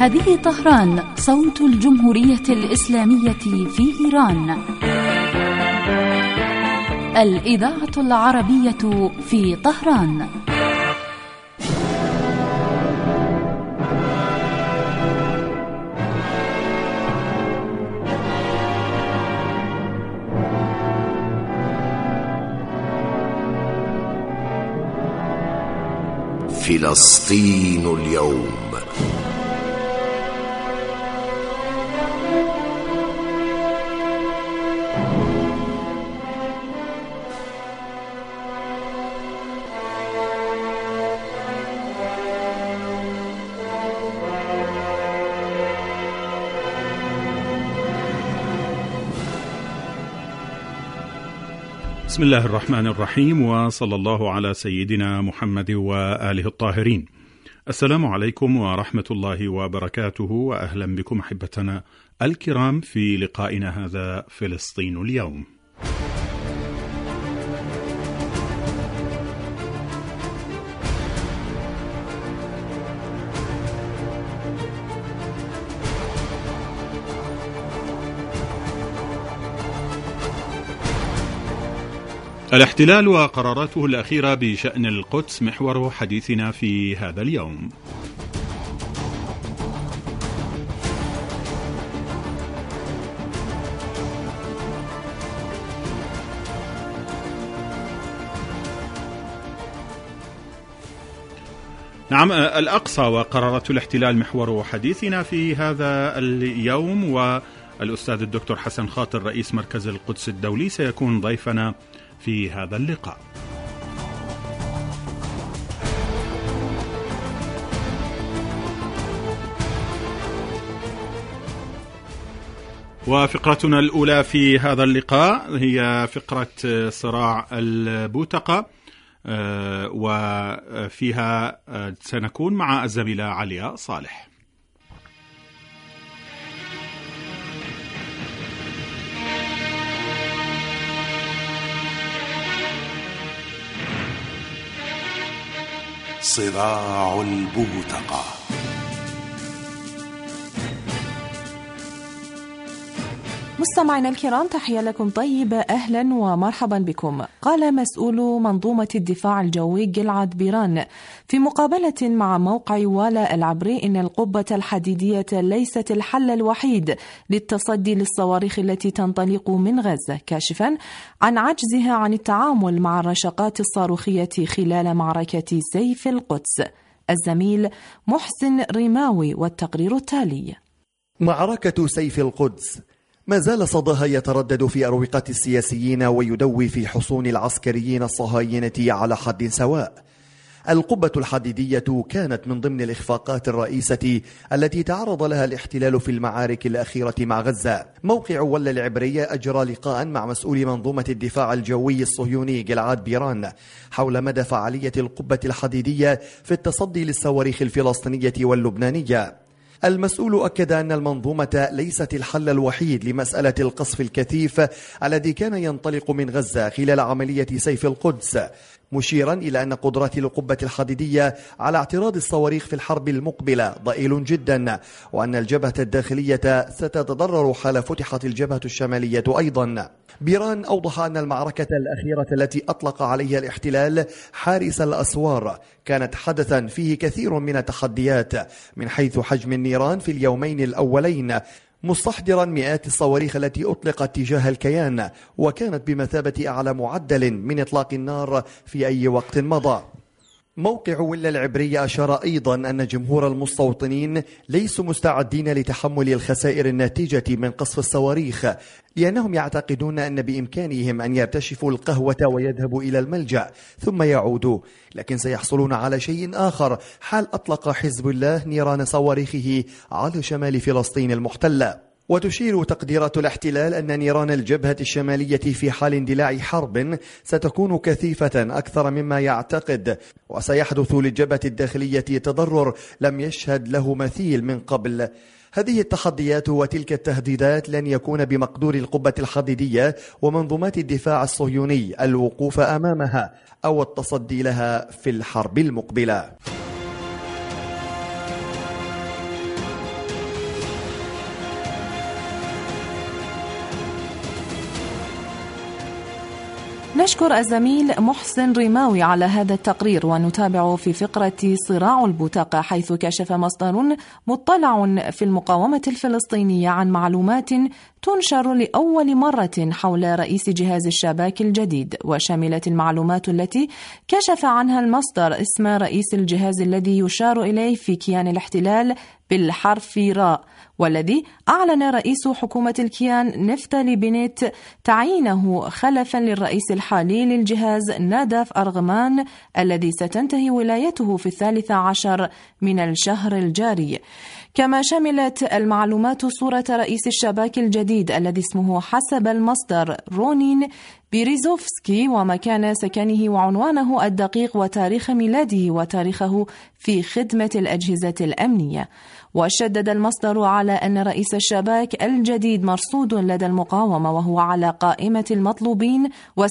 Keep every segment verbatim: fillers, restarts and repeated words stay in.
هذه طهران، صوت الجمهورية الإسلامية في إيران. الإذاعة العربية في طهران. فلسطين اليوم. بسم الله الرحمن الرحيم، وصلى الله على سيدنا محمد وآله الطاهرين. السلام عليكم ورحمة الله وبركاته، وأهلا بكم أحبتنا الكرام في لقائنا هذا فلسطين اليوم. الاحتلال وقراراته الأخيرة بشأن القدس محور حديثنا في هذا اليوم. نعم، الأقصى وقرارات الاحتلال محور حديثنا في هذا اليوم، والأستاذ الدكتور حسن خاطر رئيس مركز القدس الدولي سيكون ضيفنا في هذا اللقاء. وفقرتنا الأولى في هذا اللقاء هي فقرة صراع البوتقة، وفيها سنكون مع الزميلة عليا صالح. صراع البوتقة. مستمعينا الكرام، تحية لكم طيبة، أهلا ومرحبا بكم. قال مسؤول منظومة الدفاع الجوي جلعاد بيران في مقابلة مع موقع والا العبري إن القبة الحديدية ليست الحل الوحيد للتصدي للصواريخ التي تنطلق من غزة، كاشفا عن عجزها عن التعامل مع الرشقات الصاروخية خلال معركة سيف القدس. الزميل محسن رماوي والتقرير التالي. معركة سيف القدس ما زال صداها يتردد في أروقة السياسيين ويدوي في حصون العسكريين الصهاينة على حد سواء. القبة الحديدية كانت من ضمن الإخفاقات الرئيسة التي تعرض لها الاحتلال في المعارك الأخيرة مع غزة. موقع ولا العبرية أجرى لقاء مع مسؤول منظومة الدفاع الجوي الصهيوني جلعاد بيران حول مدى فعالية القبة الحديدية في التصدي للصواريخ الفلسطينية واللبنانية. المسؤول أكد أن المنظومة ليست الحل الوحيد لمسألة القصف الكثيف الذي كان ينطلق من غزة خلال عملية سيف القدس، مشيرا إلى أن قدرات القبة الحديدية على اعتراض الصواريخ في الحرب المقبلة ضئيل جدا، وأن الجبهة الداخلية ستتضرر حال فتحت الجبهة الشمالية أيضا. بيران أوضح أن المعركة الأخيرة التي أطلق عليها الاحتلال حارس الأسوار كانت حدثا فيه كثير من التحديات من حيث حجم النيران في اليومين الأولين، مستحضرا مئات الصواريخ التي أطلقت تجاه الكيان، وكانت بمثابة أعلى معدل من إطلاق النار في أي وقت مضى. موقع ولا العبرية أشار أيضا أن جمهور المستوطنين ليسوا مستعدين لتحمل الخسائر الناتجة من قصف الصواريخ، لأنهم يعتقدون أن بإمكانهم أن يرتشفوا القهوة ويذهبوا إلى الملجأ ثم يعودوا، لكن سيحصلون على شيء آخر حال أطلق حزب الله نيران صواريخه على شمال فلسطين المحتلة. وتشير تقديرات الاحتلال أن نيران الجبهة الشمالية في حال اندلاع حرب ستكون كثيفة أكثر مما يعتقد، وسيحدث للجبهة الداخلية تضرر لم يشهد له مثيل من قبل. هذه التحديات وتلك التهديدات لن يكون بمقدور القبة الحديدية ومنظومات الدفاع الصهيوني الوقوف أمامها أو التصدي لها في الحرب المقبلة. نشكر الزميل محسن رماوي على هذا التقرير، ونتابع في فقرة صراع البوتقة، حيث كشف مصدر مطلع في المقاومة الفلسطينية عن معلومات تنشر لأول مرة حول رئيس جهاز الشباك الجديد، وشملت المعلومات التي كشف عنها المصدر اسم رئيس الجهاز الذي يشار إليه في كيان الاحتلال بالحرف راء، والذي أعلن رئيس حكومة الكيان نفتالي بنت تعيينه خلفا للرئيس الحالي للجهاز ناداف أرغمان الذي ستنتهي ولايته في الثالث عشر من الشهر الجاري. كما شملت المعلومات صورة رئيس الشباك الجديد الذي اسمه حسب المصدر رونين بيريزوفسكي، ومكان سكنه وعنوانه الدقيق وتاريخ ميلاده وتاريخه في خدمة الأجهزة الأمنية. وشدد المصدر على أن رئيس الشباك الجديد مرصود لدى المقاومة وهو على قائمة المطلوبين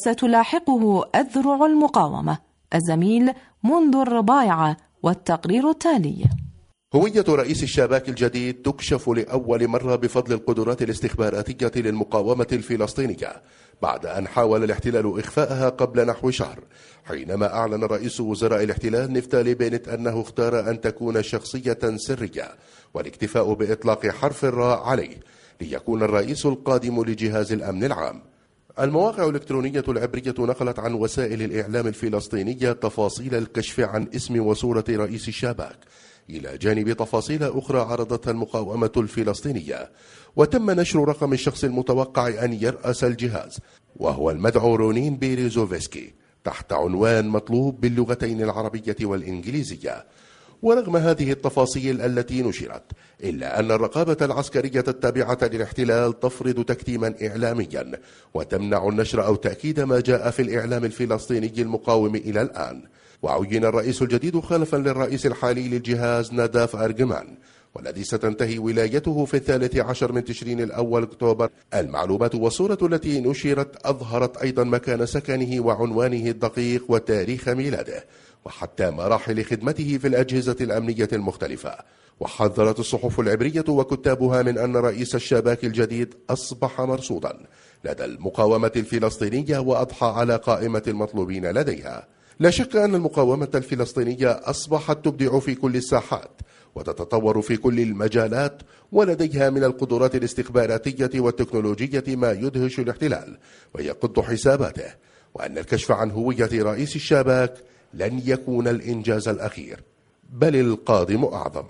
وستلاحقه أذرع المقاومة. الزميل منذر ربايعة والتقرير التالي. هوية رئيس الشباك الجديد تكشف لأول مرة بفضل القدرات الاستخباراتية للمقاومة الفلسطينية بعد أن حاول الاحتلال إخفاءها قبل نحو شهر، حينما أعلن رئيس وزراء الاحتلال نفتالي بنت أنه اختار أن تكون شخصية سرية والاكتفاء بإطلاق حرف الراء عليه ليكون الرئيس القادم لجهاز الأمن العام. المواقع الإلكترونية العبرية نقلت عن وسائل الإعلام الفلسطينية تفاصيل الكشف عن اسم وصورة رئيس الشباك، إلى جانب تفاصيل أخرى عرضتها المقاومة الفلسطينية. وتم نشر رقم الشخص المتوقع أن يرأس الجهاز، وهو المدعو رونين بيريزوفسكي، تحت عنوان مطلوب باللغتين العربية والإنجليزية. ورغم هذه التفاصيل التي نشرت، إلا أن الرقابة العسكرية التابعة للاحتلال تفرض تكتيما إعلاميا وتمنع النشر أو تأكيد ما جاء في الإعلام الفلسطيني المقاوم إلى الآن. وعين الرئيس الجديد خلفا للرئيس الحالي للجهاز ناداف أرغمان، والذي ستنتهي ولايته في الثالث عشر من تشرين الأول أكتوبر. المعلومات والصورة التي نشرت أظهرت أيضا مكان سكنه وعنوانه الدقيق وتاريخ ميلاده، وحتى مراحل خدمته في الأجهزة الأمنية المختلفة. وحذرت الصحف العبرية وكتابها من أن رئيس الشباك الجديد أصبح مرصودا لدى المقاومة الفلسطينية وأضحى على قائمة المطلوبين لديها. لا شك أن المقاومة الفلسطينية أصبحت تبدع في كل الساحات وتتطور في كل المجالات، ولديها من القدرات الاستخباراتية والتكنولوجية ما يدهش الاحتلال ويقض حساباته، وأن الكشف عن هوية رئيس الشباك لن يكون الإنجاز الأخير، بل القادم أعظم.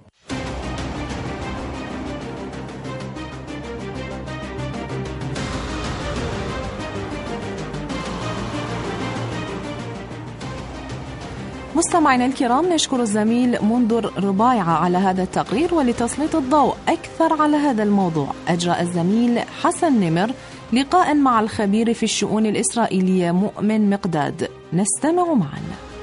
مستمعينا الكرام، نشكر الزميل منذر ربايعة على هذا التقرير. ولتسليط الضوء أكثر على هذا الموضوع، أجرى الزميل حسن نمر لقاء مع الخبير في الشؤون الإسرائيلية مؤمن مقداد. نستمع معا.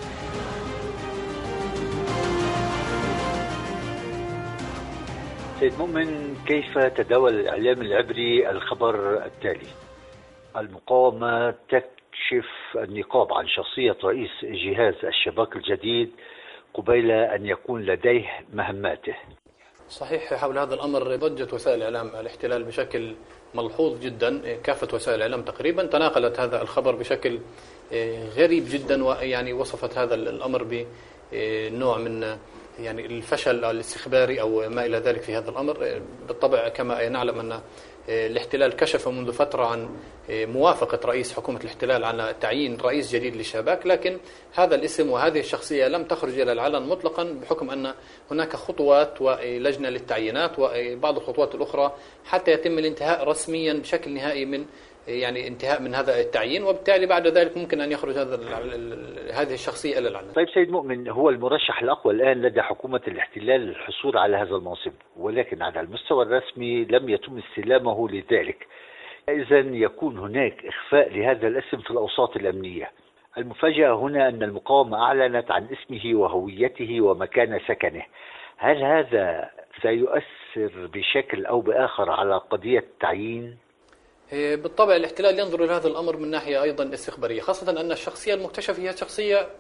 سيد مؤمن، كيف تداول الإعلام العبري الخبر التالي؟ المقاومة تكشف النقاب عن شخصية رئيس جهاز الشباك الجديد قبيل أن يكون لديه مهماته. صحيح، حول هذا الأمر ضجت وسائل إعلام الاحتلال بشكل ملحوظ جدا. كافة وسائل الإعلام تقريبا تناقلت هذا الخبر بشكل غريب جدا، ويعني وصفت هذا الأمر بنوع من يعني الفشل الاستخباري أو ما إلى ذلك في هذا الأمر. بالطبع كما نعلم أن الاحتلال كشف منذ فترة عن موافقة رئيس حكومة الاحتلال على تعيين رئيس جديد للشباك، لكن هذا الاسم وهذه الشخصية لم تخرج إلى العلن مطلقا، بحكم أن هناك خطوات ولجنة للتعيينات وبعض الخطوات الأخرى حتى يتم الانتهاء رسميا بشكل نهائي من يعني انتهاء من هذا التعيين، وبالتالي بعد ذلك ممكن أن يخرج هذا هذه الشخصية إلى العلن. طيب سيد مؤمن، هو المرشح الأقوى الآن لدى حكومة الاحتلال للحصول على هذا المنصب، ولكن على المستوى الرسمي لم يتم استلامه لذلك. إذا يكون هناك إخفاء لهذا الاسم في الأوساط الأمنية. المفاجأة هنا أن المقاومة أعلنت عن اسمه وهويته ومكان سكنه. هل هذا سيؤثر بشكل أو بآخر على قضية التعيين؟ بالطبع الاحتلال ينظر إلى هذا الأمر من ناحية أيضا استخبارية، خاصة أن الشخصية المكتشفة هي شخصية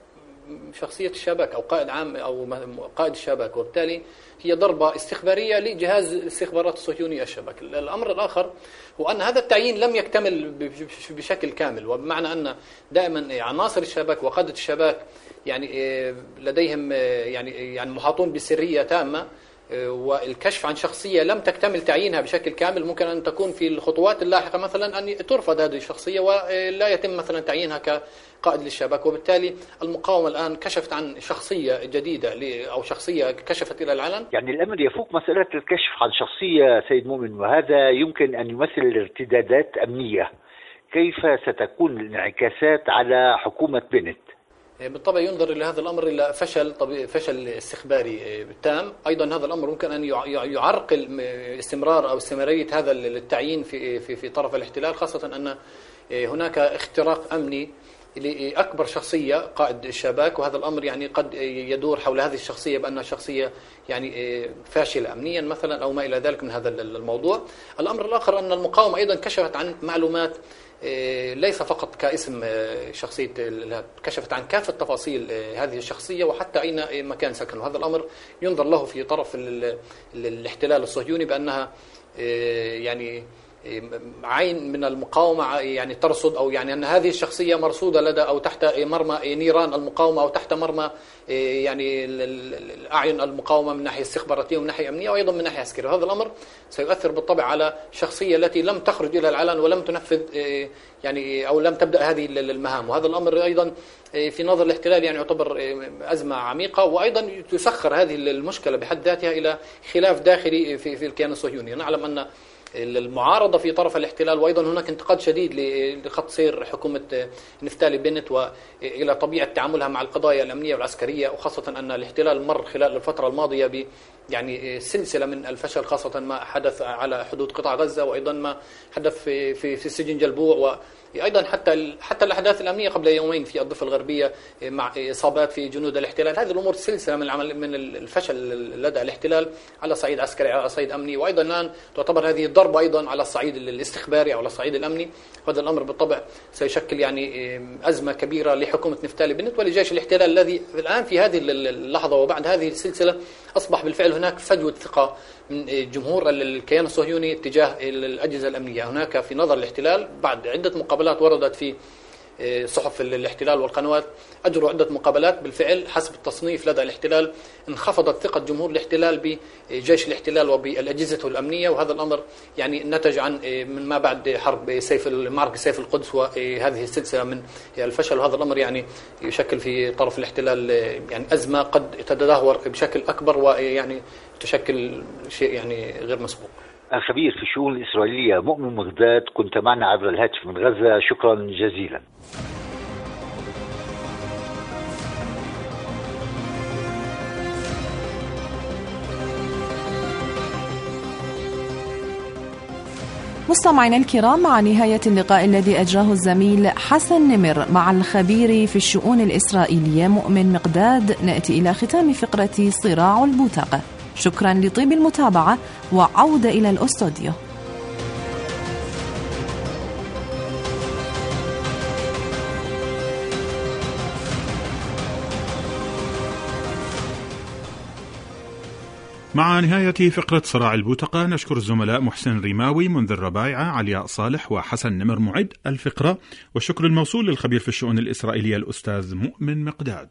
شخصية الشباك أو قائد عام أو قائد الشباك، وبالتالي هي ضربة استخبارية لجهاز الاستخبارات الصهيوني الشباك. الأمر الآخر هو أن هذا التعيين لم يكتمل بشكل كامل، وبمعنى أن دائما عناصر الشباك وقادة الشباك يعني لديهم يعني يعني محاطون بسرية تامة، والكشف عن شخصية لم تكتمل تعيينها بشكل كامل ممكن أن تكون في الخطوات اللاحقة مثلا أن ترفض هذه الشخصية ولا يتم مثلا تعيينها كقائد للشباك. وبالتالي المقاومة الآن كشفت عن شخصية جديدة أو شخصية كشفت إلى العلن. يعني الأمر يفوق مسألة الكشف عن شخصية سيد مؤمن، وهذا يمكن أن يمثل ارتدادات أمنية. كيف ستكون الانعكاسات على حكومة بنت؟ بالطبع ينظر إلى هذا الأمر إلى فشل طبيعي فشل استخباري تام. أيضا هذا الأمر ممكن أن يعرقل استمرار أو استمرارية هذا التعيين في في في طرف الاحتلال، خاصة أن هناك اختراق أمني لأكبر شخصية قائد الشباك، وهذا الأمر يعني قد يدور حول هذه الشخصية بأنها شخصية يعني فاشلة أمنيا مثلا أو ما إلى ذلك من هذا الموضوع. الأمر الآخر أن المقاومة أيضا كشفت عن معلومات ليس فقط كاسم شخصية، كشفت عن كافة تفاصيل هذه الشخصية وحتى أين مكان سكنه. هذا الأمر ينظر له في طرف الاحتلال الصهيوني بأنها يعني عين من المقاومة يعني ترصد أو يعني أن هذه الشخصية مرصودة لدى أو تحت مرمى نيران المقاومة أو تحت مرمى يعني أعين المقاومة من ناحية استخباراتية ومن ناحية أمنية وأيضا من ناحية عسكرية. وهذا الأمر سيؤثر بالطبع على الشخصية التي لم تخرج إلى العلن ولم تنفذ يعني أو لم تبدأ هذه المهام. وهذا الأمر أيضا في نظر الاحتلال يعني يعتبر أزمة عميقة، وأيضا تسخر هذه المشكلة بحد ذاتها إلى خلاف داخلي في في الكيان الصهيوني. نعلم أن المعارضة في طرف الاحتلال وأيضا هناك انتقاد شديد لخط سير حكومة نفتالي بنت وإلى طبيعة تعاملها مع القضايا الأمنية والعسكرية، وخاصة أن الاحتلال مر خلال الفترة الماضية ب يعني سلسلة من الفشل، خاصة ما حدث على حدود قطاع غزة وأيضا ما حدث في في في سجن جلبوع، وأيضا حتى حتى الأحداث الأمنية قبل يومين في الضفة الغربية مع إصابات في جنود الاحتلال. هذه الأمور سلسلة من العمل من الفشل لدى الاحتلال على صعيد عسكري على صعيد أمني، وأيضا الآن تعتبر هذه الضربة أيضا على الصعيد الاستخباري أو على الصعيد الأمني. هذا الأمر بالطبع سيشكل يعني أزمة كبيرة لحكومة نفتالي بنت ولجيش الاحتلال الذي الآن في هذه اللحظة وبعد هذه السلسلة أصبح بالفعل هناك فجوة ثقة من جمهور الكيان الصهيوني تجاه الأجهزة الأمنية. هناك في نظر الاحتلال بعد عدة مقابلات وردت في صحف الاحتلال والقنوات، أجروا عدة مقابلات بالفعل حسب التصنيف لدى الاحتلال انخفضت ثقة جمهور الاحتلال بجيش الاحتلال وبالأجهزة الأمنية، وهذا الأمر يعني نتج عن من ما بعد حرب سيف معركة سيف القدس وهذه السلسلة من الفشل. وهذا الأمر يعني يشكل في طرف الاحتلال يعني أزمة قد تتدهور بشكل أكبر ويعني تشكل شيء يعني غير مسبوق. الخبير في الشؤون الإسرائيلية مؤمن مقداد، كنت معنا عبر الهاتف من غزة، شكرا جزيلا. مستمعينا الكرام، مع نهاية اللقاء الذي أجراه الزميل حسن نمر مع الخبير في الشؤون الإسرائيلية مؤمن مقداد، نأتي إلى ختام فقرة صراع البوتقة. شكرا لطيب المتابعة وعودة إلى الأستوديو. مع نهاية فقرة صراع البوتقة نشكر الزملاء محسن ريماوي، منذر ربايعة، علياء صالح وحسن نمر معد الفقرة، والشكر الموصول للخبير في الشؤون الإسرائيلية الأستاذ مؤمن مقداد.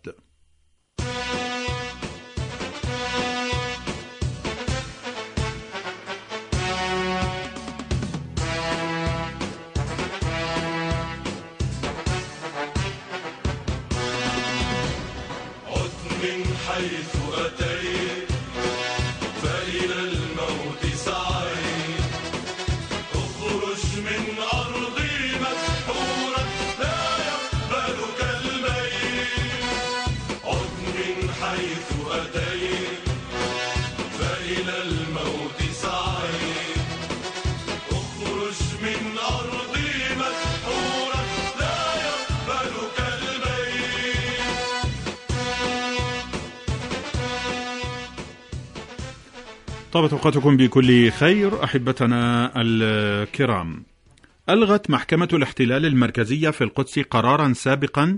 طابت أوقاتكم بكل خير أحبتنا الكرام. ألغت محكمة الاحتلال المركزية في القدس قرارا سابقا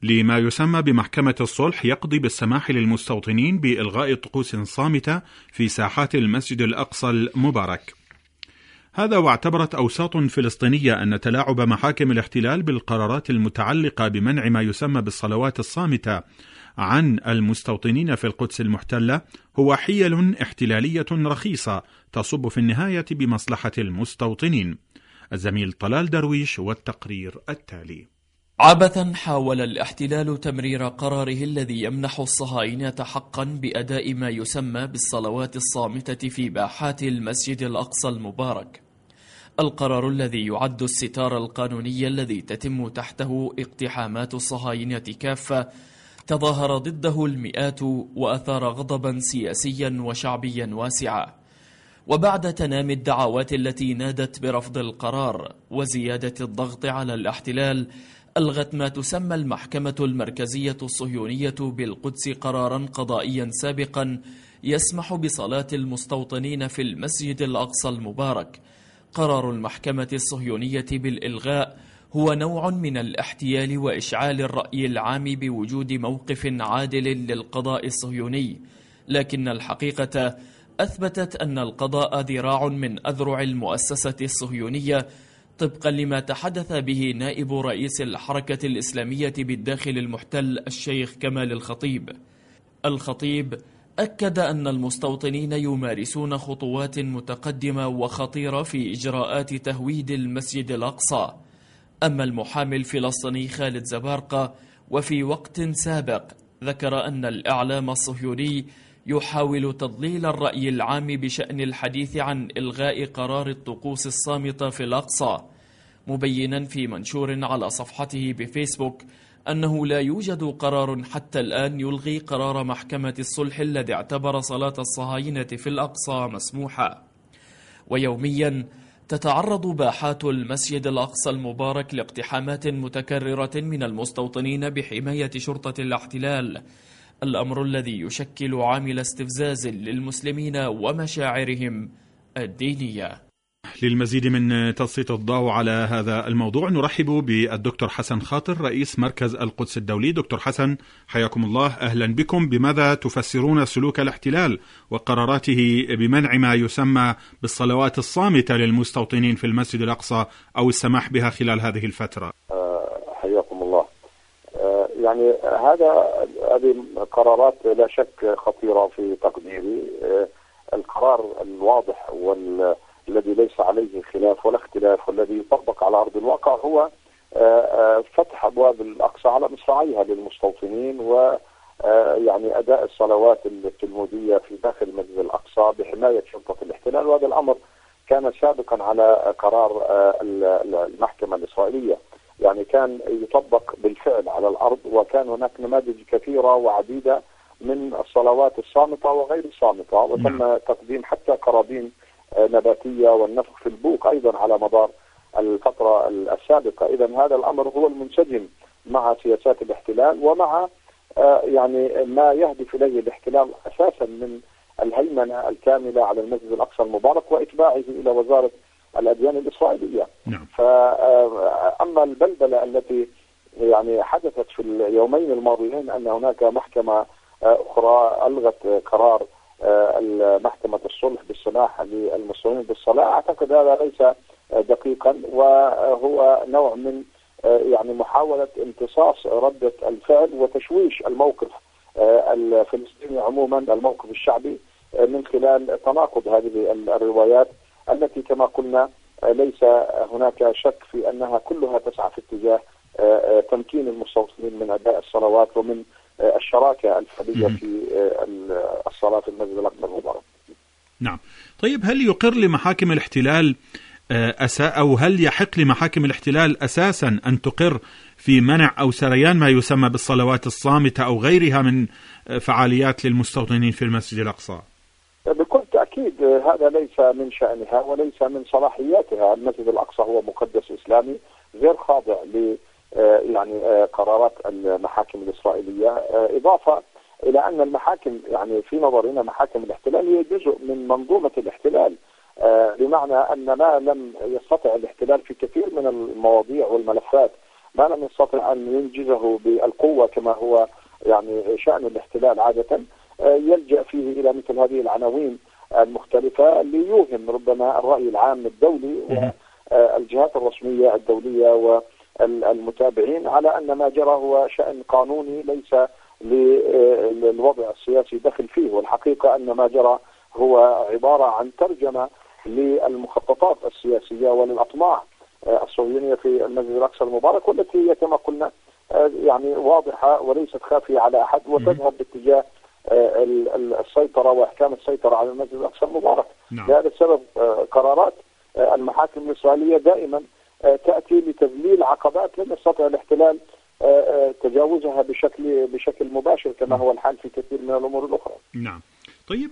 لما يسمى بمحكمة الصلح يقضي بالسماح للمستوطنين بإلغاء طقوس صامتة في ساحات المسجد الأقصى المبارك. هذا واعتبرت أوساط فلسطينية أن تلاعب محاكم الاحتلال بالقرارات المتعلقة بمنع ما يسمى بالصلوات الصامتة عن المستوطنين في القدس المحتلة هو حيل احتلالية رخيصة تصب في النهاية بمصلحة المستوطنين. الزميل طلال درويش والتقرير التالي. عبثا حاول الاحتلال تمرير قراره الذي يمنح الصهاينة حقا بأداء ما يسمى بالصلوات الصامتة في باحات المسجد الأقصى المبارك. القرار الذي يعد الستار القانوني الذي تتم تحته اقتحامات الصهاينة كافة تظاهر ضده المئات وأثار غضبا سياسيا وشعبيا واسعا. وبعد تنامي الدعوات التي نادت برفض القرار وزيادة الضغط على الاحتلال، ألغت ما تسمى المحكمة المركزية الصهيونية بالقدس قرارا قضائيا سابقا يسمح بصلاة المستوطنين في المسجد الأقصى المبارك. قرار المحكمة الصهيونية بالإلغاء هو نوع من الاحتيال وإشعال الرأي العام بوجود موقف عادل للقضاء الصهيوني، لكن الحقيقة أثبتت أن القضاء ذراع من أذرع المؤسسة الصهيونية، طبقا لما تحدث به نائب رئيس الحركة الإسلامية بالداخل المحتل الشيخ كمال الخطيب. الخطيب أكد أن المستوطنين يمارسون خطوات متقدمة وخطيرة في إجراءات تهويد المسجد الأقصى. أما المحامي الفلسطيني خالد زبارقة وفي وقت سابق ذكر أن الإعلام الصهيوني يحاول تضليل الرأي العام بشأن الحديث عن إلغاء قرار الطقوس الصامتة في الأقصى، مبينا في منشور على صفحته بفيسبوك أنه لا يوجد قرار حتى الآن يلغي قرار محكمة الصلح الذي اعتبر صلاة الصهاينة في الأقصى مسموحة. ويوميا تتعرض باحات المسجد الأقصى المبارك لاقتحامات متكررة من المستوطنين بحماية شرطة الاحتلال، الأمر الذي يشكل عامل استفزاز للمسلمين ومشاعرهم الدينية. للمزيد من تسليط الضوء على هذا الموضوع نرحب بالدكتور حسن خاطر رئيس مركز القدس الدولي. دكتور حسن حياكم الله، أهلا بكم. بماذا تفسرون سلوك الاحتلال وقراراته بمنع ما يسمى بالصلوات الصامتة للمستوطنين في المسجد الأقصى أو السماح بها خلال هذه الفترة؟ حياكم الله. يعني هذا هذه قرارات لا شك خطيرة في تقديري. القرار الواضح وال الذي ليس عليه خلاف ولا اختلاف والذي يطبق على أرض الواقع هو فتح أبواب الأقصى على مصراعيها للمستوطنين، ويعني أداء الصلوات التلمودية في داخل المسجد الأقصى بحماية شرطة الاحتلال. وهذا الأمر كان سابقا على قرار المحكمة الإسرائيلية، يعني كان يطبق بالفعل على الأرض، وكان هناك نماذج كثيرة وعديدة من الصلوات الصامتة وغير الصامتة، وتم تقديم حتى قرابين نباتية والنفخ في البوق أيضا على مدار الفترة السابقة. إذا هذا الأمر هو المنسجم مع سياسات الاحتلال ومع يعني ما يهدف إليه الاحتلال أساسا من الهيمنة الكاملة على المسجد الأقصى المبارك وإتباعه إلى وزارة الأديان الإسرائيلية. نعم. فأما البلبلة التي يعني حدثت في اليومين الماضيين أن هناك محكمة أخرى ألغت قرار محكمة الصلح بالسماح للمسلمين بالصلاة، أعتقد هذا ليس دقيقا، وهو نوع من يعني محاولة امتصاص ردة الفعل وتشويش الموقف الفلسطيني عموما، الموقف الشعبي، من خلال تناقض هذه الروايات التي كما قلنا ليس هناك شك في أنها كلها تسعى في اتجاه تمكين المستوطنين من أداء الصلوات ومن الشراكة الفعلية في الصلاة في المسجد الأقصى المبارك. نعم. طيب، هل يقر لمحاكم الاحتلال أسا أو هل يحق لمحاكم الاحتلال أساسا أن تقر في منع أو سريان ما يسمى بالصلوات الصامتة أو غيرها من فعاليات للمستوطنين في المسجد الأقصى؟ بكل تأكيد هذا ليس من شأنها وليس من صلاحياتها. المسجد الأقصى هو مقدس إسلامي غير خاضع ل يعني قرارات المحاكم الإسرائيلية، إضافة إلى أن المحاكم يعني في نظرنا محاكم الاحتلال هي جزء من منظومة الاحتلال، بمعنى أن ما لم يستطع الاحتلال في كثير من المواضيع والملفات ما لم يستطع أن ينجزه بالقوة كما هو يعني شأن الاحتلال عادة، يلجأ فيه إلى مثل هذه العناوين المختلفة ليوهم ربما الرأي العام الدولي والجهات الرسمية الدولية والمتابعين على أن ما جرى هو شأن قانوني ليس للوضع السياسي دخل فيه. والحقيقة أن ما جرى هو عبارة عن ترجمة للمخططات السياسية وللأطماع الصهيونية في المسجد الأقصى المبارك، والتي هي كما قلنا يعني واضحة وليست خافية على أحد، وتذهب باتجاه السيطرة وإحكام السيطرة على المسجد الأقصى المبارك. نعم. لهذا السبب قرارات المحاكم الإسرائيلية دائما تأتي لتذليل عقبات لم يستطع الاحتلال تجاوزها بشكل بشكل مباشر كما هو الحال في كثير من الأمور الأخرى. نعم. طيب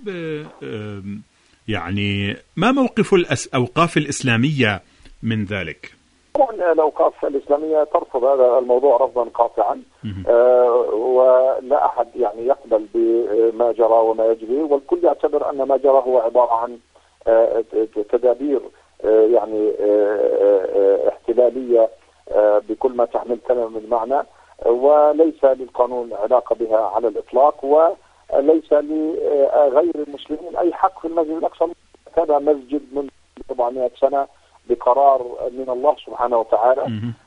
يعني ما موقف الأوقاف الإسلامية من ذلك؟ طبعا الأوقاف الإسلامية ترفض هذا الموضوع رفضا قاطعا، آه ولا أحد يعني يقبل بما جرى وما يجري، والكل يعتبر أن ما جرى هو عبارة عن آه تدابير آه يعني آه احتلالية آه بكل ما تحمل كلمة من معنى، وليس للقانون علاقة بها على الإطلاق، وليس لغير المسلمين أي حق في المسجد الأقصى. هذا مسجد من أربعمائة سنة بقرار من الله سبحانه وتعالى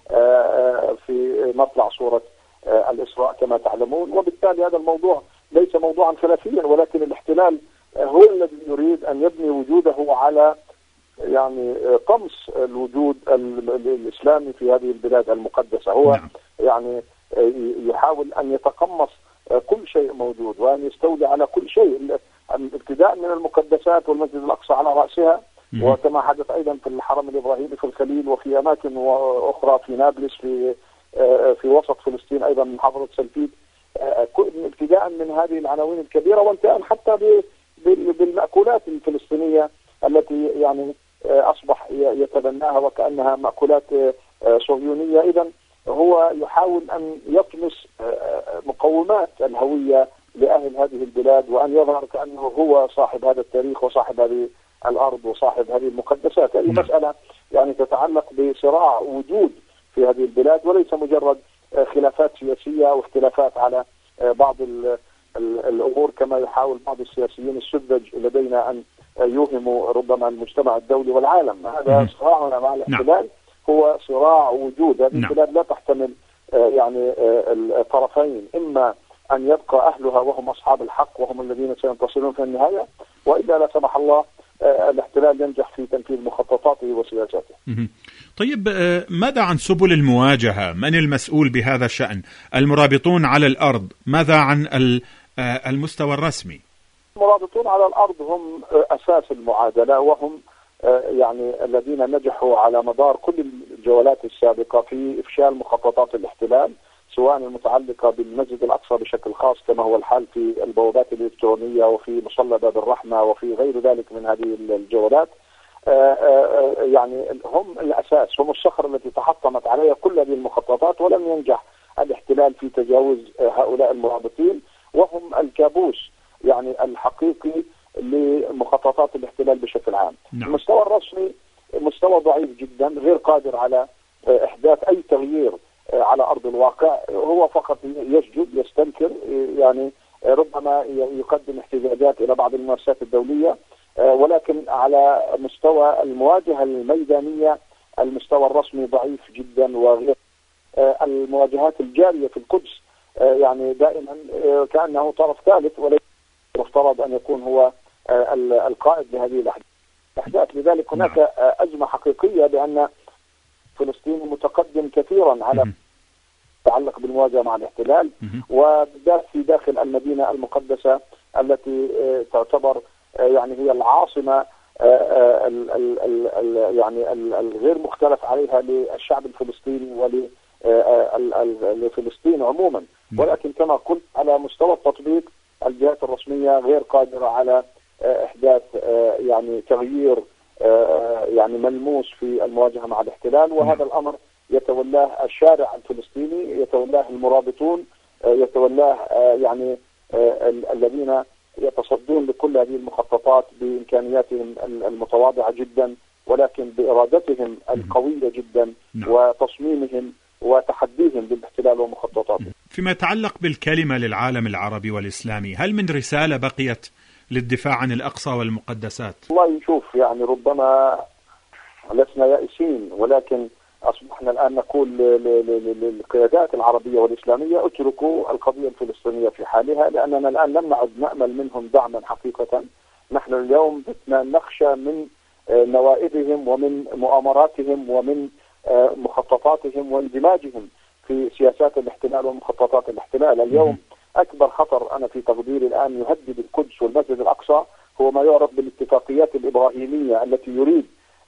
في مطلع سورة الإسراء كما تعلمون، وبالتالي هذا الموضوع ليس موضوعا خلافيا، ولكن الاحتلال هو الذي يريد أن يبني وجوده على يعني طمس الوجود الإسلامي في هذه البلاد المقدسة. هو يعني يحاول أن يتقمص كل شيء موجود وأن يستولي على كل شيء، ابتداء من المقدسات والمسجد الأقصى على رأسها، وكما حدث أيضا في الحرم الإبراهيمي في الخليل وفي أماكن أخرى في نابلس في في وسط فلسطين أيضا من محافظة سلفيد، ابتداء من هذه العناوين الكبيرة وانتهاء حتى بالمأكولات الفلسطينية التي يعني أصبح يتبناها وكأنها مأكولات صهيونية. إذن هو يحاول أن يطمس مقومات الهوية لأهل هذه البلاد، وأن يظهر كأنه هو صاحب هذا التاريخ وصاحب هذه الأرض وصاحب هذه المقدسات. هذه مسألة يعني تتعلق بصراع وجود في هذه البلاد، وليس مجرد خلافات سياسية أو اختلافات على بعض الأمور كما يحاول بعض السياسيين السذج لدينا أن يوهموا ربما المجتمع الدولي والعالم. هذا صراعنا مع الاحتلال هو صراع وجود. هذه البلاد لا تحتمل يعني الطرفين، إما أن يبقى أهلها وهم أصحاب الحق وهم الذين سينتصرون في النهاية، وإلا لا سمح الله الاحتلال ينجح في تنفيذ مخططاته وسياساته. طيب ماذا عن سبل المواجهة؟ من المسؤول بهذا الشأن؟ المرابطون على الأرض، ماذا عن المستوى الرسمي؟ المرابطون على الأرض هم أساس المعادلة، وهم يعني الذين نجحوا على مدار كل الجولات السابقة في إفشال مخططات الاحتلال، سواء المتعلقة بالمسجد الأقصى بشكل خاص كما هو الحال في البوابات الإلكترونية وفي مصلى باب الرحمة وفي غير ذلك من هذه الجولات. يعني هم الأساس، هم الصخرة التي تحطمت عليها كل هذه المخططات، ولم ينجح الاحتلال في تجاوز هؤلاء المرابطين، وهم الكابوس يعني الحقيقي لمخططات الاحتلال بشكل عام. نعم. المستوى الرسمي مستوى ضعيف جدا، غير قادر على إحداث أي تغيير على أرض الواقع، هو فقط يسجد يستنكر، يعني ربما يقدم احتجاجات إلى بعض المؤسسات الدولية، ولكن على مستوى المواجهة الميدانية المستوى الرسمي ضعيف جدا. وغير المواجهات الجارية في القدس يعني دائما كأنه طرف ثالث، وليس يفترض أن يكون هو القائد لهذه الأحداث. لذلك هناك أزمة حقيقية بأن فلسطين متقدم كثيرا على يتعلق بالمواجهة مع الاحتلال، وبالذات في داخل المدينة المقدسة التي تعتبر يعني هي العاصمة يعني الغير مختلف عليها للشعب الفلسطيني ولفلسطين عموما. ولكن كما قلت على مستوى التطبيق الجهات الرسمية غير قادرة على إحداث يعني تغيير يعني ملموس في المواجهة مع الاحتلال، وهذا الأمر يتولاه الشارع الفلسطيني، يتولاه المرابطون، يتولاه يعني الذين يتصدون لكل هذه المخططات بإمكانياتهم المتواضعة جدا، ولكن بإرادتهم القوية جدا وتصميمهم وتحديهم للاحتلال ومخططاته. فيما يتعلق بالكلمة للعالم العربي والإسلامي، هل من رسالة بقيت للدفاع عن الأقصى والمقدسات؟ والله يشوف، يعني ربما لسنا يائسين، ولكن أصبحنا الآن نقول للقيادات العربية والإسلامية اتركوا القضية الفلسطينية في حالها، لأننا الآن لم نعد نأمل منهم دعما حقيقة. نحن اليوم نخشى من نوائبهم ومن مؤامراتهم ومن مخططاتهم واندماجهم في سياسات الاحتلال ومخططات الاحتلال. اليوم أكبر خطر أنا في تقديري الآن يهدد القدس والمسجد الأقصى هو ما يعرف بالاتفاقيات الإبراهيمية التي يريد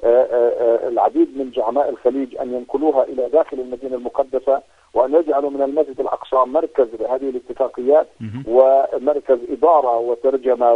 العديد من زعماء الخليج أن ينقلوها إلى داخل المدينة المقدسة، وأن يجعلوا من المسجد الأقصى مركز لهذه الاتفاقيات ومركز إدارة وترجمة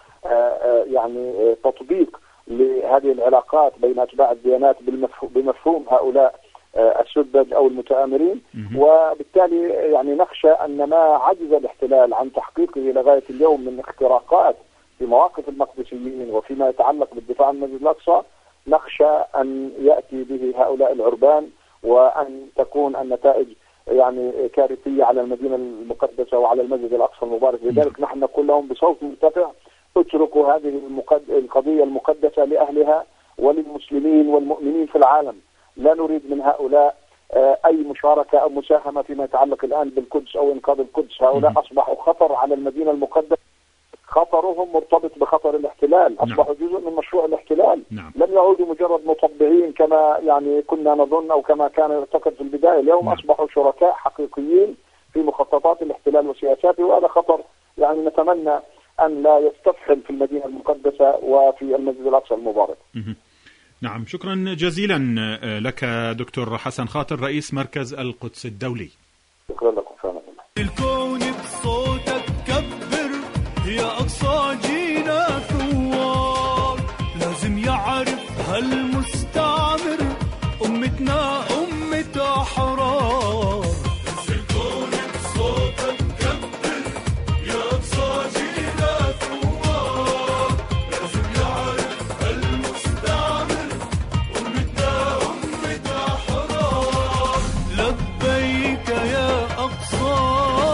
ويعني تطبيق لهذه العلاقات بين أتباع الديانات بمفهوم هؤلاء السذج أو المتآمرين. وبالتالي يعني نخشى أن ما عجز الاحتلال عن تحقيقه لغاية اليوم من اختراقات في مواقف المقدسيين وفيما يتعلق بالدفاع عن المسجد الأقصى، نخشى أن يأتي به هؤلاء العربان وأن تكون النتائج يعني كارثية على المدينة المقدسة وعلى المسجد الأقصى المبارك. لذلك نحن نقول لهم بصوت مرتفع: اتركوا هذه القضية المقدسة لأهلها وللمسلمين والمؤمنين في العالم. لا نريد من هؤلاء أي مشاركة أو مساهمة فيما يتعلق الآن بالقدس أو إنقاذ القدس. هؤلاء أصبحوا خطر على المدينة المقدسة، خطرهم مرتبط بخطر الاحتلال، أصبحوا جزء من مشروع الاحتلال. نعم. لم يعودوا مجرد مطبعين كما يعني كنا نظن أو كما كان يعتقد في البداية. اليوم نعم. أصبحوا شركاء حقيقيين في مخططات الاحتلال وسياساته، وهذا خطر يعني نتمنى أن لا يستفحل في المدينة المقدسة وفي المسجد الأقصى المبارك. نعم، شكرا جزيلا لك دكتور حسن خاطر، رئيس مركز القدس الدولي. شكرا لكم فعلا. الكون بصوتك كبر يا أقصى جينا ثوار، لازم يعرف هالمستعمر أمتنا أمة أحرار. الكون بصوتك كبر يا أقصى جينا ثوار، لازم يعرف هالمستعمر أمتنا أمة أحرار. لبيك يا أقصى،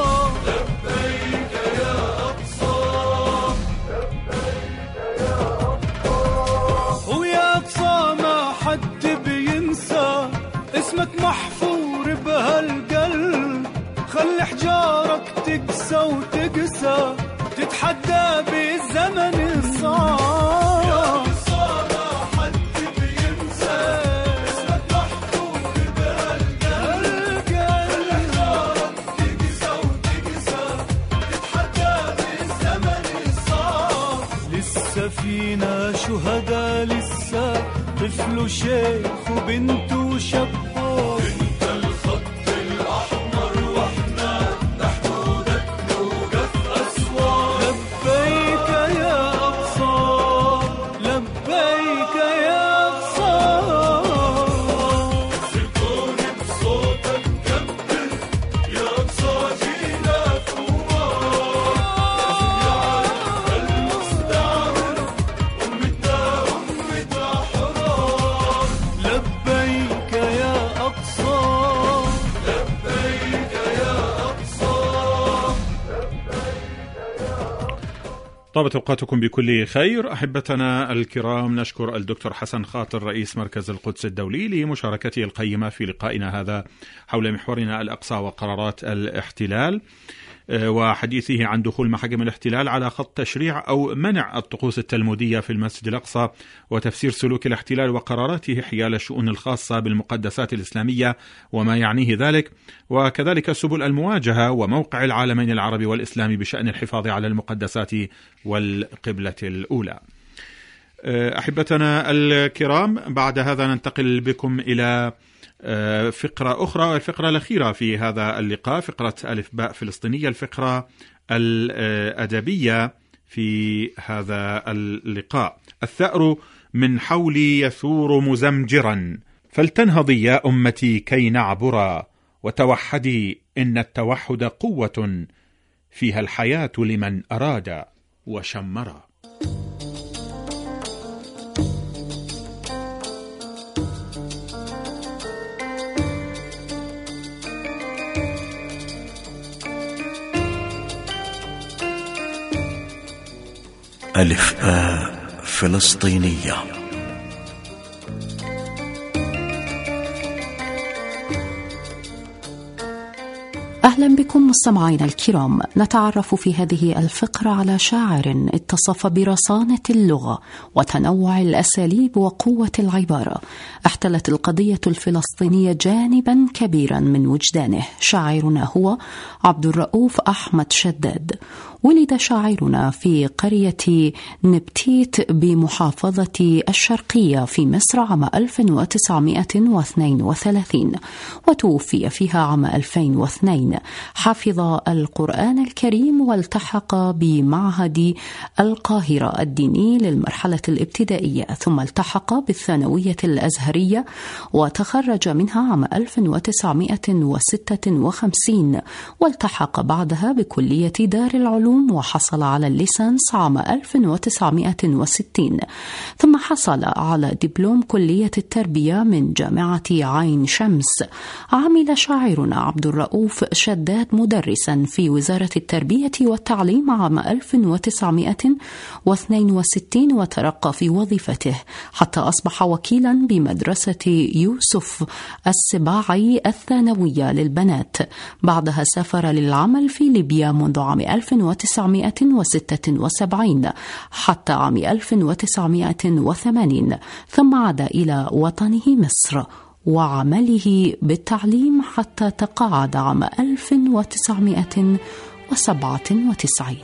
اسمك محفور بهالقلب، خلي حجارك تقسى وتقسى، تتحدى بالزمن الصعب. يا أقصى ما حد بينسى، اسمك محفور بهالقلب، خلي حجارك تقسى وتقسى، تتحدى بالزمن الصعب. لسه فينا شهداء، لسه طفل وشيخ وبنت وشاب، انت الخط الاحمر واحنا لحدودك نوقف اسوار. لبيك يا اقصى، لبيك يا اقصى. الكون بصوتك كبر يا اقصى جينا ثوار، لازم يعرف المستعمر امتنا امة احرار. لبيك يا أقصى، لبيك يا أقصى. طابت أوقاتكم بكل خير. أحبتنا الكرام، نشكر الدكتور حسن خاطر رئيس مركز القدس الدولي لمشاركته القيمة في لقائنا هذا حول محورنا الأقصى وقرارات الاحتلال، وحديثه عن دخول محاكم الاحتلال على خط تشريع أو منع الطقوس التلمودية في المسجد الأقصى، وتفسير سلوك الاحتلال وقراراته حيال الشؤون الخاصة بالمقدسات الإسلامية وما يعنيه ذلك، وكذلك سبل المواجهة وموقع العالمين العربي والإسلامي بشأن الحفاظ على المقدسات والقبلة الأولى. أحبتنا الكرام، بعد هذا ننتقل بكم إلى فقرة أخرى، الفقرة الأخيرة في هذا اللقاء، فقرة ألف باء فلسطينية، الفقرة الأدبية في هذا اللقاء. الثأر من حولي يثور مزمجرا، فلتنهضي يا أمتي كي نعبرا، وتوحدي إن التوحد قوة فيها الحياة لمن أراد وشمرا. ألف آ فلسطينية. أهلا بكم مستمعينا الكرام. نتعرف في هذه الفقرة على شاعر اتصف برصانة اللغة وتنوع الأساليب وقوة العبارة. احتلت القضية الفلسطينية جانبا كبيرا من وجدانه. شاعرنا هو عبد الرؤوف أحمد شداد. ولد شاعرنا في قرية نبتيت بمحافظة الشرقية في مصر عام ألف وتسعمائة واثنين وثلاثين، وتوفي فيها عام ألفين واثنين. حفظ القرآن الكريم والتحق بمعهد القاهرة الديني للمرحلة الابتدائية، ثم التحق بالثانوية الأزهرية وتخرج منها عام ألف وتسعمائة وستة وخمسين، والتحق بعدها بكلية دار العلوم وحصل على الليسانس عام ألف وتسعمائة وستين، ثم حصل على دبلوم كلية التربية من جامعة عين شمس. عمل شاعرنا عبد الرؤوف شداد مدرسا في وزارة التربية والتعليم عام ألف وتسعمائة واثنين وستين، وترقى في وظيفته حتى أصبح وكيلا بمدرسة يوسف السباعي الثانوية للبنات. بعدها سافر للعمل في ليبيا منذ عام ألف وتسعمائة وستة وسبعين حتى عام ألف وتسعمائة وثمانين، ثم عاد إلى وطنه مصر وعمله بالتعليم حتى تقاعد عام ألف وتسعمائة وسبعة وتسعين.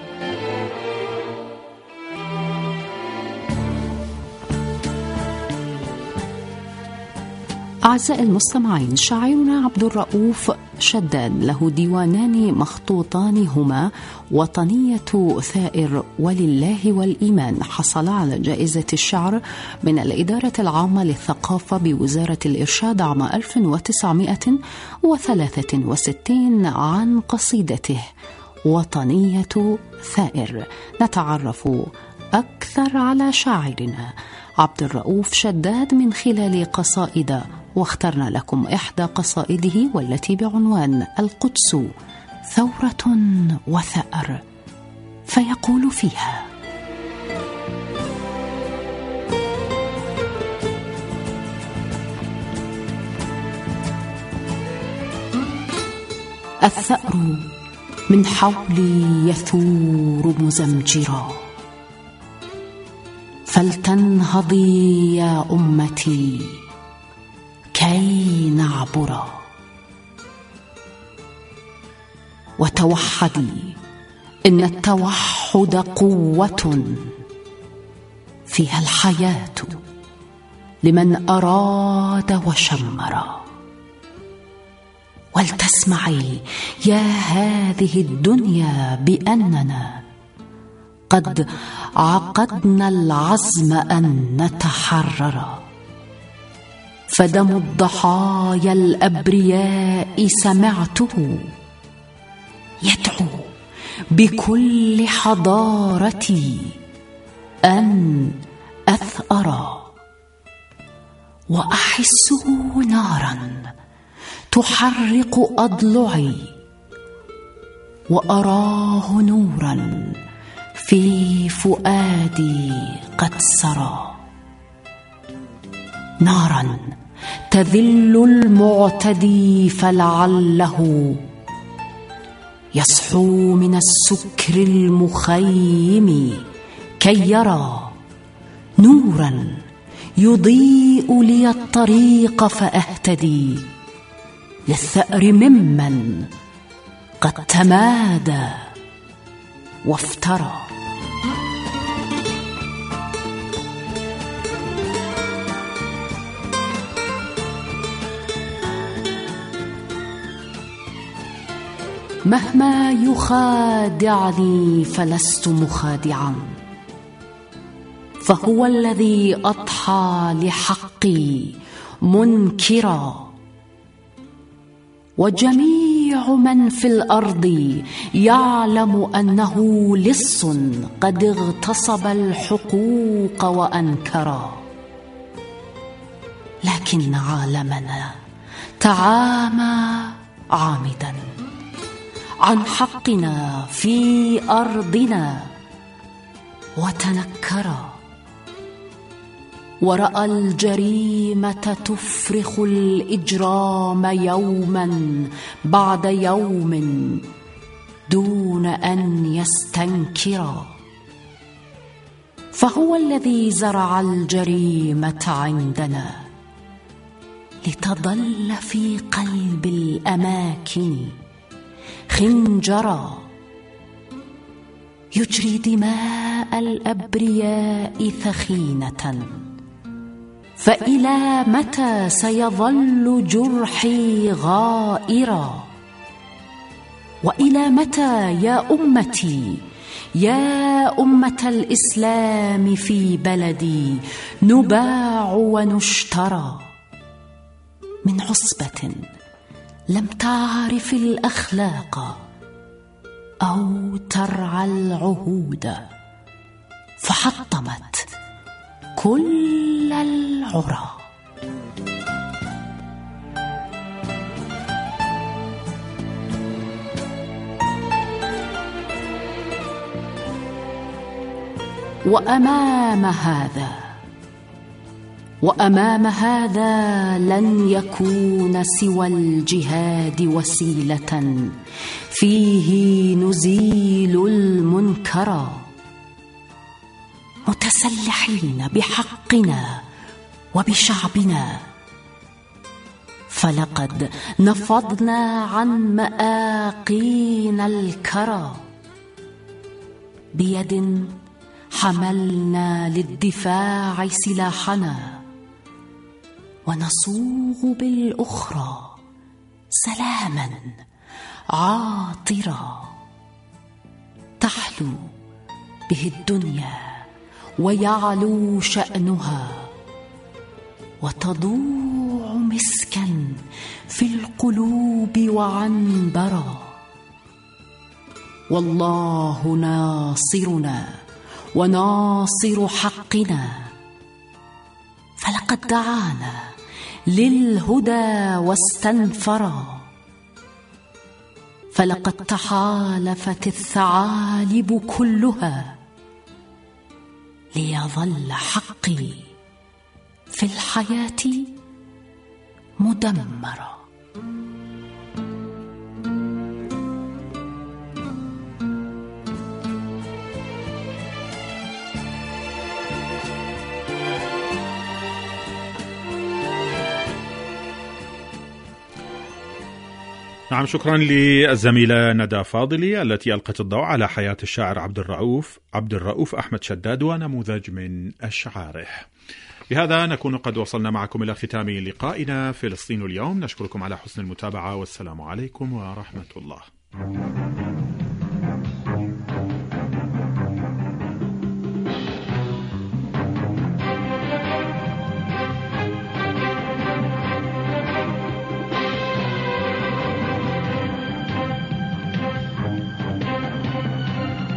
أعزائي المستمعين، شاعرنا عبد الرؤوف شداد له ديوانان مخطوطان هما وطنية ثائر ولله والإيمان. حصل على جائزة الشعر من الإدارة العامة للثقافة بوزارة الإرشاد عام ألف وتسعمائة وثلاثة وستين عن قصيدته وطنية ثائر. نتعرف أكثر على شاعرنا عبد الرؤوف شداد من خلال قصائد، واخترنا لكم إحدى قصائده والتي بعنوان القدس ثورة وثأر، فيقول فيها: الثأر من حولي يثور مزمجرا، فلتنهضي يا أمتي كي نعبرا، وتوحدي إن التوحد قوة فيها الحياة لمن أراد وشمر. ولتسمعي يا هذه الدنيا بأننا قد عقدنا العزم أن نتحرر، فدم الضحايا الأبرياء سمعته يدعو بكل حضارتي أن أثأر، وأحسه نارا تحرق أضلعي، وأراه نورا في فؤادي قد سرى، نارا تذل المعتدي فلعله يصحو من السكر المخيم كي يرى، نورا يضيء لي الطريق فأهتدي للثأر ممن قد تمادى وافترى. مهما يخادعني فلست مخادعا، فهو الذي أضحى لحقي منكرا، وجميع من في الأرض يعلم أنه لص قد اغتصب الحقوق وأنكرا، لكن عالمنا تعامى عامدا عن حقنا في أرضنا، وتنكرا، ورأى الجريمة تفرخ الإجرام يوما بعد يوم دون أن يستنكرا، فهو الذي زرع الجريمة عندنا لتظل في قلب الأماكن خنجرا يجري دماء الأبرياء ثخينة. فإلى متى سيظل جرحي غائرا؟ وإلى متى يا أمتي يا أمة الإسلام في بلدي نباع ونشترى من عصبة لم تعرف الأخلاق أو ترعى العهود، فحطمت كل العرى. وأمام هذا وأمام هذا لن يكون سوى الجهاد وسيلة فيه نزيل المنكر، متسلحين بحقنا وبشعبنا، فلقد نفضنا عن مآقينا الكرى، بيد حملنا للدفاع سلاحنا، ونصوغ بالأخرى سلاما عاطرا تحلو به الدنيا ويعلو شأنها، وتضوع مسكا في القلوب وعنبرا. والله ناصرنا وناصر حقنا، فلقد دعانا للهدى واستنفرا، فلقد تحالفت الثعالب كلها ليظل حقي في الحياة مدمرا. نعم، شكرا للزميلة ندى فاضلي التي ألقت الضوء على حياة الشاعر عبد الرؤوف عبد الرؤوف أحمد شداد ونموذج من أشعاره. بهذا نكون قد وصلنا معكم إلى ختام لقائنا فلسطين اليوم. نشكركم على حسن المتابعة، والسلام عليكم ورحمة الله.